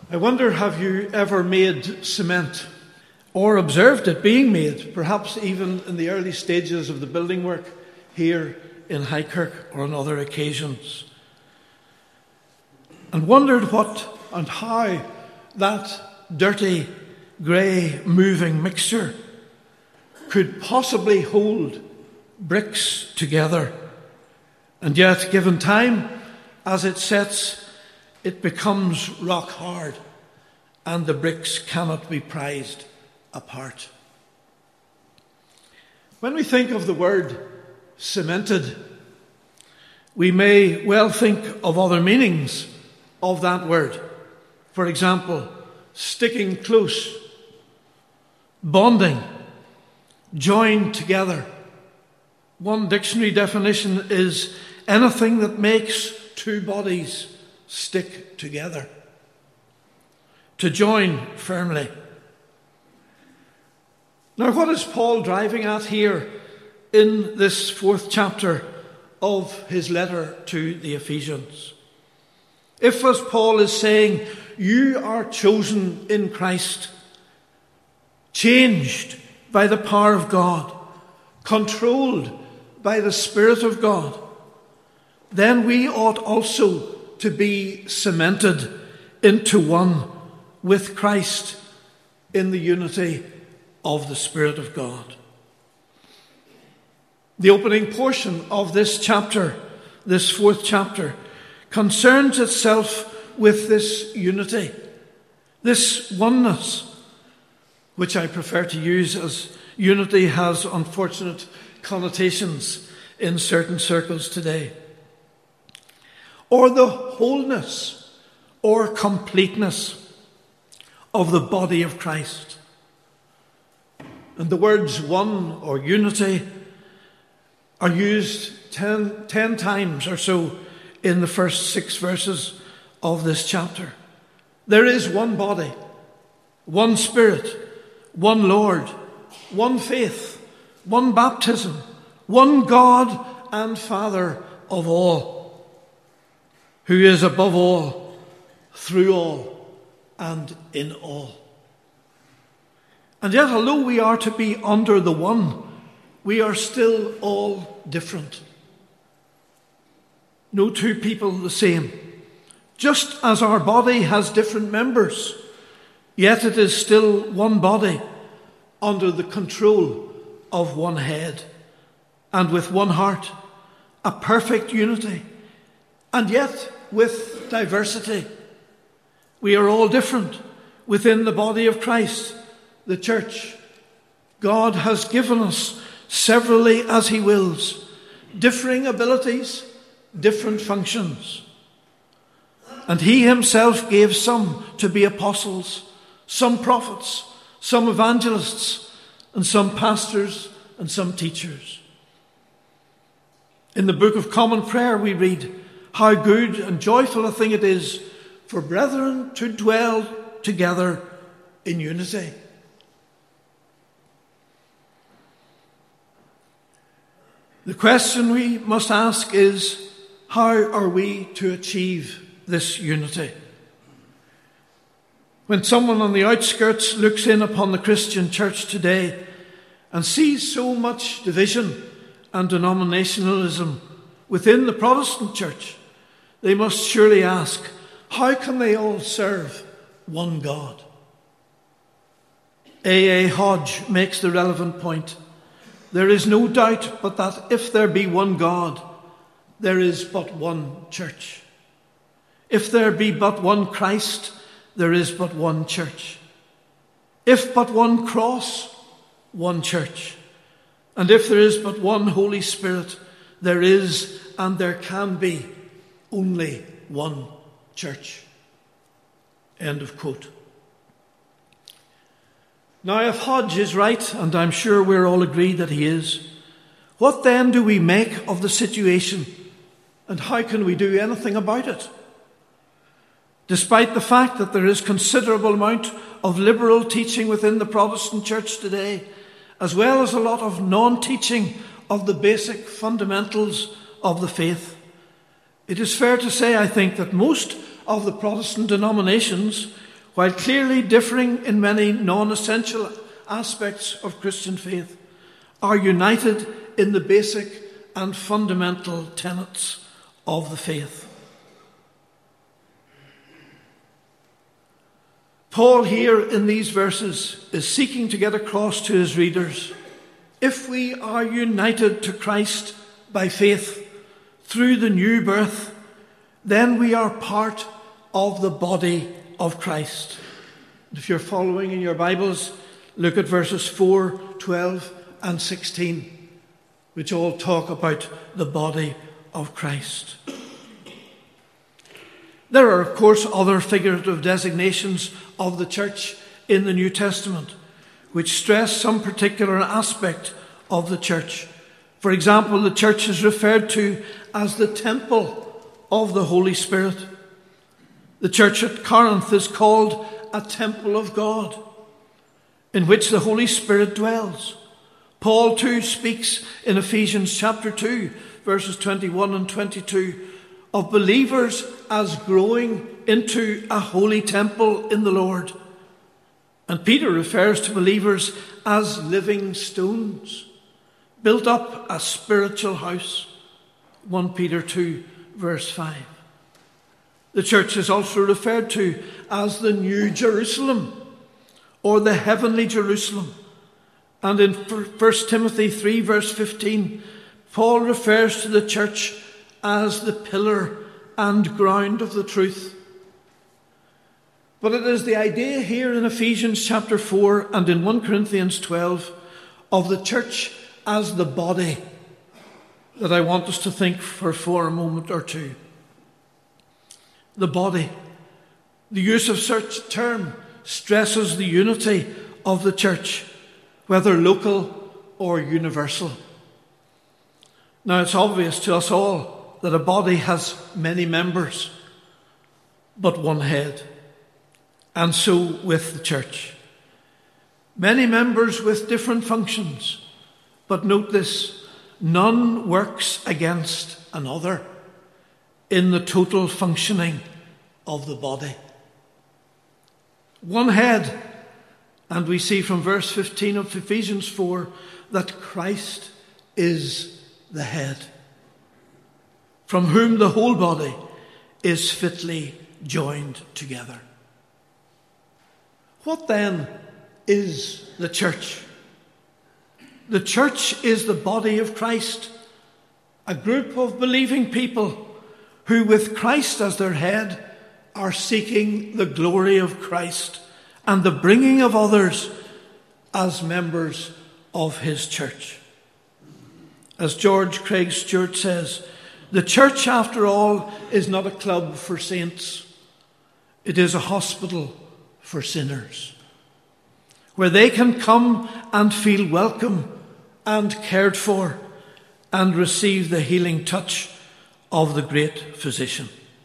I wonder, have you ever made cement or observed it being made, perhaps even in the early stages of the building work here in Highkirk or on other occasions, and wondered what and how that dirty, grey, moving mixture could possibly hold bricks together, and yet, given time, as it sets, it becomes rock hard, and the bricks cannot be prized apart. When we think of the word cemented, we may well think of other meanings of that word. For example, sticking close, bonding, joined together. One dictionary definition is anything that makes two bodies stick together. To join firmly. Now, what is Paul driving at here in this 4th chapter of his letter to the Ephesians? If, as Paul is saying, you are chosen in Christ, changed by the power of God, controlled by the Spirit of God, then we ought also to be cemented into one with Christ in the unity of the Spirit of God. The opening portion of this chapter, this 4th chapter, concerns itself with this unity, this oneness, which I prefer to use, as unity has unfortunate connotations in certain circles today, or the wholeness or completeness of the body of Christ. And the words one or unity are used 10 times or so in the first 6 verses of this chapter. There is one body, one Spirit, one Lord, one faith, one baptism, one God and Father of all, who is above all, through all, and in all. And yet, although we are to be under the one, we are still all different. No two people the same. Just as our body has different members, yet it is still one body under the control of one head and with one heart, a perfect unity, and yet with diversity. We are all different within the body of Christ, the church. God has given us severally as he wills, differing abilities, different functions. And he himself gave some to be apostles, some prophets, some evangelists, and some pastors and some teachers. In the Book of Common Prayer we read, how good and joyful a thing it is for brethren to dwell together in unity. The question we must ask is, how are we to achieve this unity? When someone on the outskirts looks in upon the Christian church today and sees so much division and denominationalism within the Protestant church, they must surely ask, how can they all serve one God? A. Hodge makes the relevant point. There is no doubt but that if there be one God, there is but one church. If there be but one Christ, there is but one church. If but one cross, one church. And if there is but one Holy Spirit, there is and there can be only one church. End of quote. Now, if Hodge is right, and I'm sure we're all agreed that he is, what then do we make of the situation, and how can we do anything about it? Despite the fact that there is considerable amount of liberal teaching within the Protestant church today, as well as a lot of non-teaching of the basic fundamentals of the faith, it is fair to say, I think, that most of the Protestant denominations while clearly differing in many non-essential aspects of Christian faith, are united in the basic and fundamental tenets of the faith. Paul here in these verses is seeking to get across to his readers, if we are united to Christ by faith through the new birth, then we are part of the body of Christ. If you're following in your Bibles, look at verses 4, 12 and 16, which all talk about the body of Christ. There are, of course, other figurative designations of the church in the New Testament, which stress some particular aspect of the church. For example, the church is referred to as the temple of the Holy Spirit. The church at Corinth is called a temple of God, in which the Holy Spirit dwells. Paul too speaks in Ephesians chapter 2, verses 21 and 22, of believers as growing into a holy temple in the Lord. And Peter refers to believers as living stones, built up a spiritual house. 1 Peter 2, verse 5. The church is also referred to as the New Jerusalem, or the heavenly Jerusalem. And in 1 Timothy 3, verse 15, Paul refers to the church as the pillar and ground of the truth. But it is the idea here in Ephesians chapter 4 and in 1 Corinthians 12 of the church as the body that I want us to think for a moment or two. The body. The use of such term stresses the unity of the church, whether local or universal. Now, it's obvious to us all that a body has many members, but one head. And so with the church. Many members with different functions, but note this, none works against another in the total functioning of the body. One head, and we see from verse 15 of Ephesians 4 that Christ is the head, from whom the whole body is fitly joined together. What then is the church? The church is the body of Christ, a group of believing people who, with Christ as their head, are seeking the glory of Christ and the bringing of others as members of his church. As George Craig Stewart says, the church, after all, is not a club for saints. It is a hospital for sinners, where they can come and feel welcome and cared for and receive the healing touch of the great physician.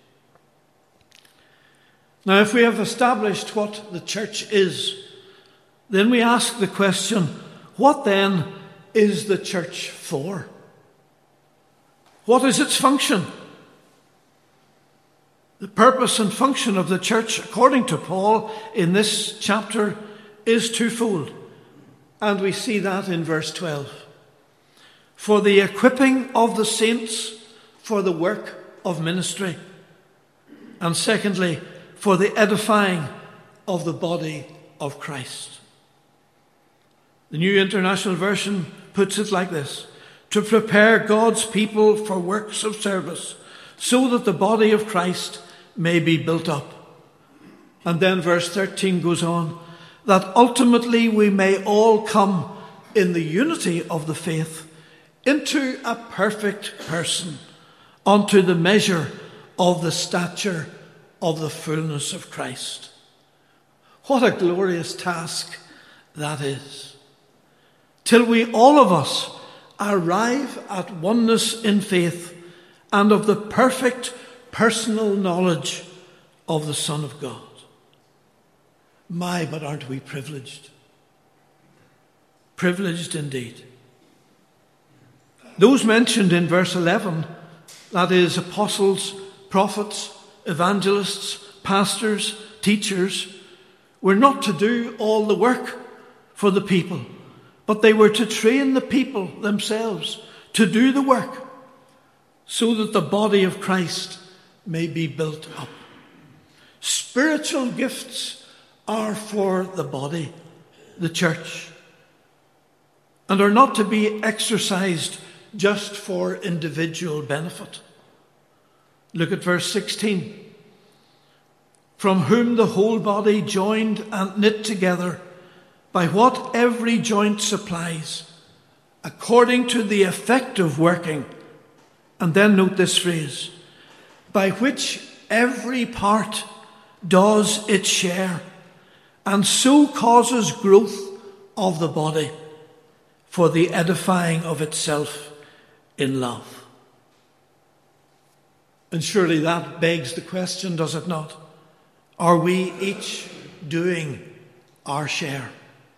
Now, if we have established what the church is, then we ask the question, what then is the church for? What is its function? The purpose and function of the church, according to Paul in this chapter, is twofold. And we see that in verse 12. For the equipping of the saints for the work of ministry. And secondly, for the edifying of the body of Christ. The New International Version puts it like this: to prepare God's people for works of service, so that the body of Christ may be built up. And then verse 13 goes on, that ultimately we may all come in the unity of the faith into a perfect person, unto the measure of the stature of the fullness of Christ. What a glorious task that is. Till we all of us arrive at oneness in faith and of the perfect personal knowledge of the Son of God. My, but aren't we privileged? Privileged indeed. Those mentioned in verse 11, that is, apostles, prophets, evangelists, pastors, teachers, were not to do all the work for the people, but they were to train the people themselves to do the work so that the body of Christ may be built up. Spiritual gifts are for the body, the church, and are not to be exercised just for individual benefit. Look at verse 16. From whom the whole body, joined and knit together by what every joint supplies, according to the effective working, and then note this phrase, by which every part does its share, and so causes growth of the body for the edifying of itself in love. And surely that begs the question, does it not? Are we each doing our share?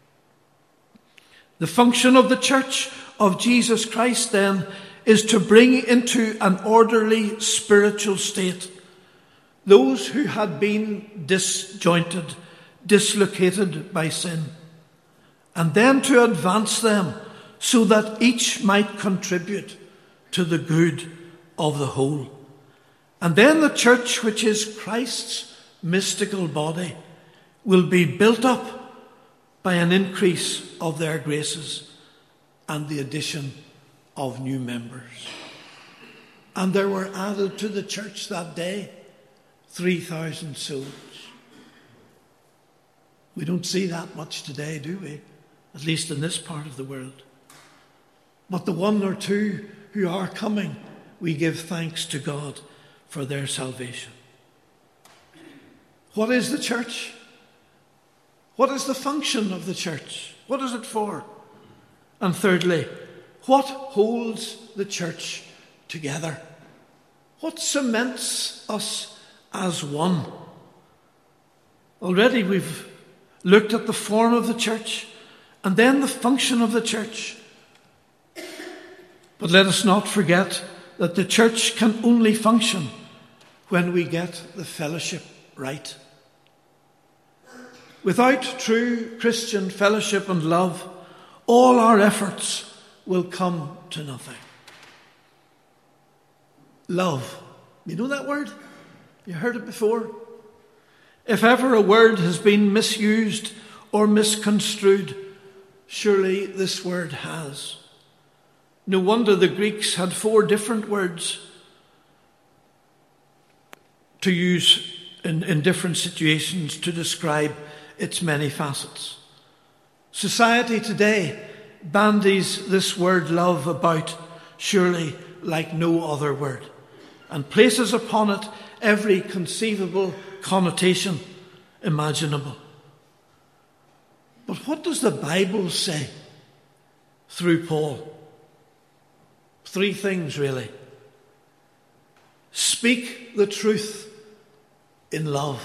The function of the church of Jesus Christ, then, is to bring into an orderly spiritual state those who had been disjointed, dislocated by sin, and then to advance them so that each might contribute to the good of the whole. And then the church, which is Christ's mystical body, will be built up by an increase of their graces and the addition of new members. And there were added to the church that day 3,000 souls. We don't see that much today, do we? At least in this part of the world. But the one or two who are coming, we give thanks to God for their salvation. What is the church? What is the function of the church? What is it for? And thirdly, what holds the church together? What cements us as one? Already we've looked at the form of the church and then the function of the church. But let us not forget that the church can only function when we get the fellowship right. Without true Christian fellowship and love, all our efforts will come to nothing. Love. You know that word? You heard it before? If ever a word has been misused or misconstrued, surely this word has. No wonder the Greeks had 4 different words to use in different situations to describe its many facets. Society today bandies this word love about surely like no other word and places upon it every conceivable connotation imaginable. But what does the Bible say through Paul? 3 things really. Speak the truth in love.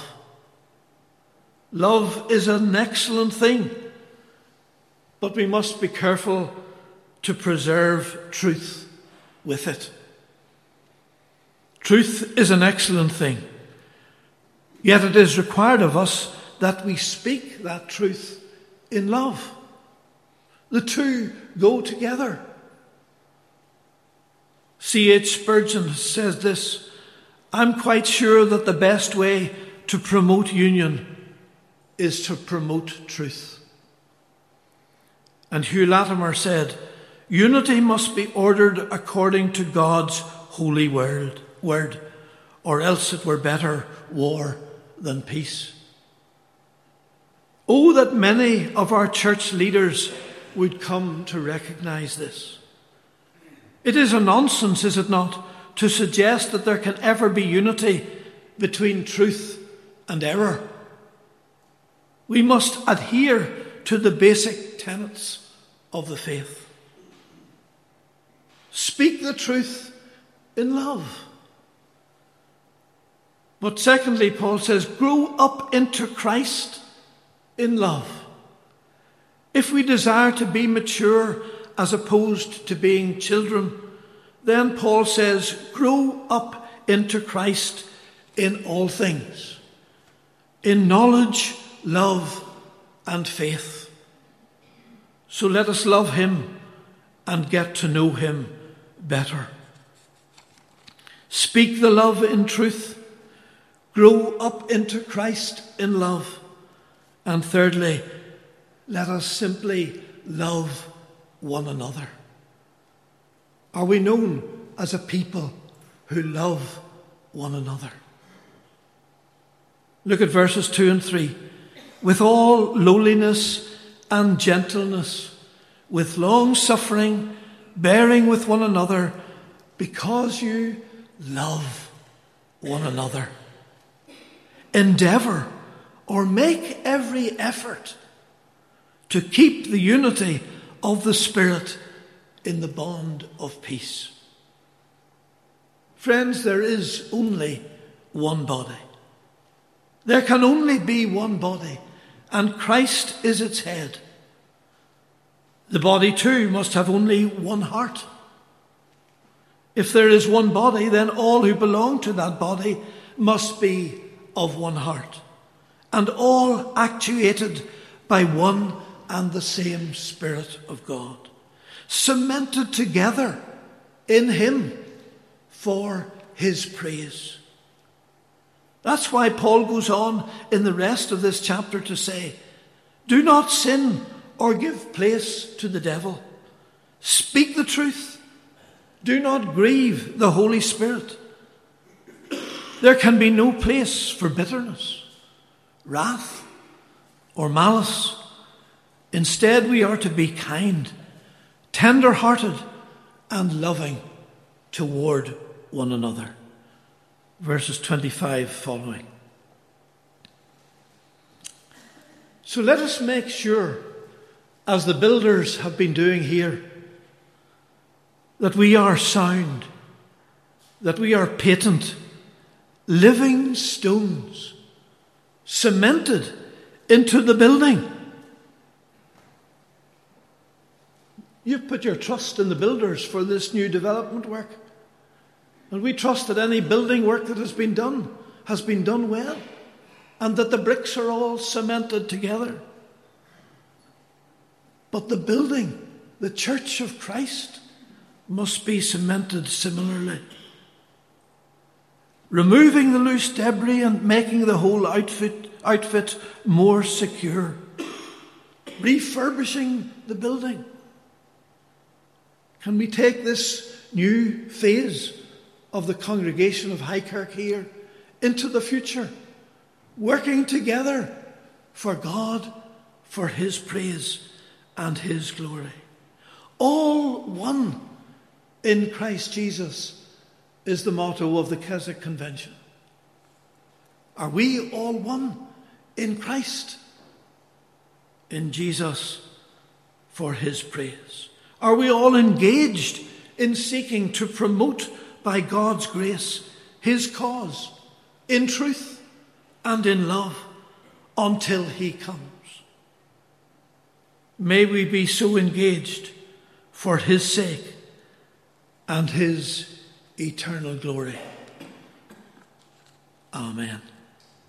Love is an excellent thing, but we must be careful to preserve truth with it. Truth is an excellent thing, yet it is required of us that we speak that truth in love. The two go together. C.H. Spurgeon says this, I'm quite sure that the best way to promote union is to promote truth. And Hugh Latimer said, unity must be ordered according to God's holy word, or else it were better war than peace. Oh, that many of our church leaders would come to recognize this. It is a nonsense, is it not, to suggest that there can ever be unity between truth and error. We must adhere to the basic tenets of the faith. Speak the truth in love. But secondly, Paul says, grow up into Christ in love. If we desire to be mature as opposed to being children, then Paul says, grow up into Christ in all things, in knowledge love and faith. So let us love him and get to know him better. Speak the love in truth. Grow up into Christ in love. And thirdly, let us simply love one another. Are we known as a people who love one another? Look at verses 2 and 3. With all lowliness and gentleness, with long suffering, bearing with one another, because you love one another. Endeavour or make every effort to keep the unity of the Spirit in the bond of peace. Friends, there is only one body. There can only be one body, and Christ is its head. The body too must have only one heart. If there is one body, then all who belong to that body must be of one heart, and all actuated by one and the same Spirit of God, cemented together in him for his praise. That's why Paul goes on in the rest of this chapter to say, do not sin or give place to the devil. Speak the truth. Do not grieve the Holy Spirit. There can be no place for bitterness, wrath, or malice. Instead, we are to be kind, tender-hearted, and loving toward one another. Verses 25 following. So let us make sure, as the builders have been doing here, that we are sound, that we are patent, living stones, cemented into the building. You've put your trust in the builders for this new development work. And we trust that any building work that has been done well, and that the bricks are all cemented together. But the building, the Church of Christ, must be cemented similarly. Removing the loose debris and making the whole outfit more secure. Refurbishing the building. Can we take this new phase of the congregation of Highkirk here into the future, working together for God, for his praise and his glory? All one in Christ Jesus is the motto of the Keswick Convention. Are we all one in Christ, in Jesus, for his praise? Are we all engaged in seeking to promote, by God's grace, his cause, in truth and in love, until he comes? May we be so engaged for his sake and his eternal glory. Amen.